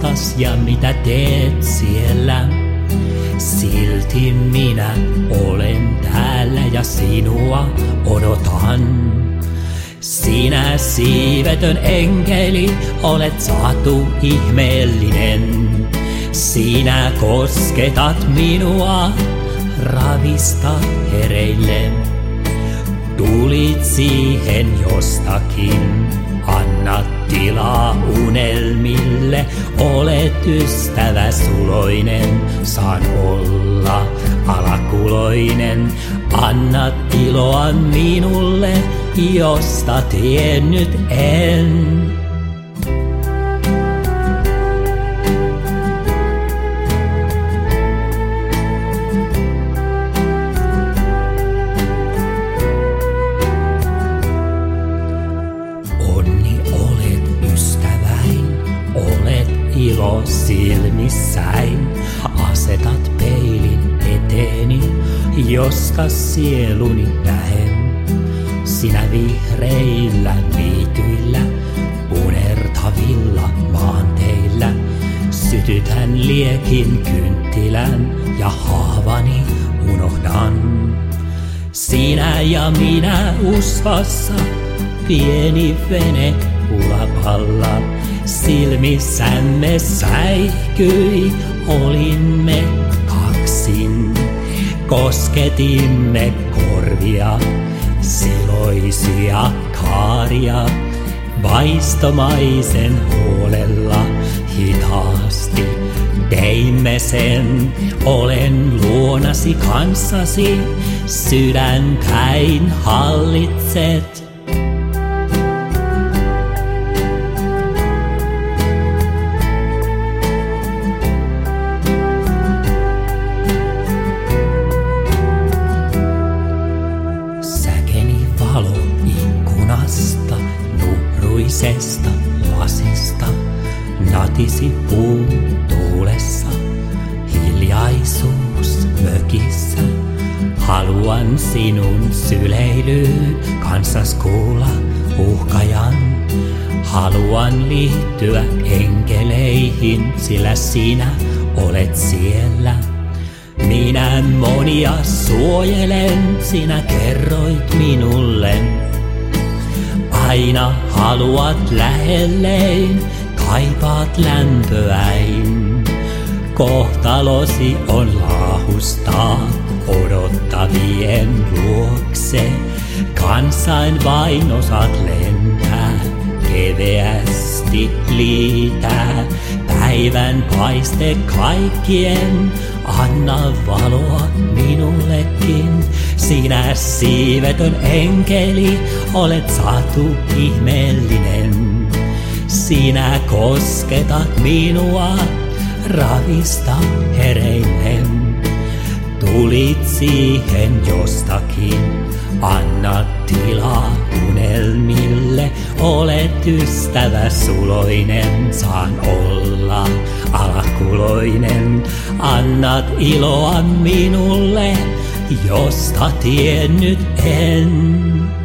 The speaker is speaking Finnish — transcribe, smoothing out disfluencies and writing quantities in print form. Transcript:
rakastas ja mitä teet siellä. Silti minä olen täällä ja sinua odotan. Sinä siivetön enkeli, olet saatu ihmeellinen. Sinä kosketat minua, ravista hereille. Tulit siihen jostakin, anna tilaa unelmille. Olet ystävä suloinen, saan olla alakuloinen. Annat iloa minulle, josta tiennyt en. Ilo silmissäin, asetat peilin eteeni, josta sieluni näen. Sinä vihreillä niityillä, punertavilla maanteillä, sytytän liekin kynttilän ja haavani unohdan. Sinä ja minä usvassa, pieni vene ulapalla. Silmissämme säihkyi, olimme kaksin. Kosketimme korvia, siloisia kaaria. Vaistomaisen huolella hitaasti teimme sen. Olen luonasi kanssasi, sydäntäin hallitset. Nuhruisesta lasista natisi puun tuulessa. Hiljaisuus mökissä. Haluan sinun syleilyyn kanssas kuulla uhkajan. Haluan liittyä enkeleihin, sillä sinä olet siellä. Minä monia suojelen, sinä kerroit minulle. Aina haluat lähelleen, kaipaat lämpöäin. Kohtalosi on laahustaa odottavien luokse. Kansain vain osaat lentää, keveästi liitää. Päivän paiste kaikkien, anna valoa minullekin. Sinä siivetön enkeli, olet saatu ihmeellinen. Sinä kosketat minua, ravista hereillen. Tulit siihen jostakin, anna tilaa unelmille. Olet ystävä suloinen, saan olla alakuloinen. Annat iloa minulle, josta tiennyt en.